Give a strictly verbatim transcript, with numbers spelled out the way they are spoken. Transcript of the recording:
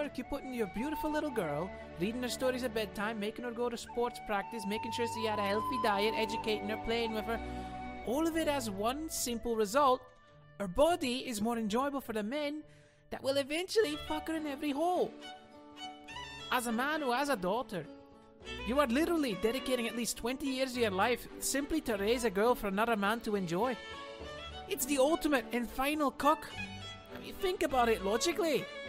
work you put into your beautiful little girl, reading her stories at bedtime, making her go to sports practice, making sure she had a healthy diet, educating her, playing with her, all of it has one simple result. Her body is more enjoyable for the men that will eventually fuck her in every hole. As a man who has a daughter, you are literally dedicating at least twenty years of your life simply to raise a girl for another man to enjoy. It's the ultimate and final cock. I mean, think about it logically.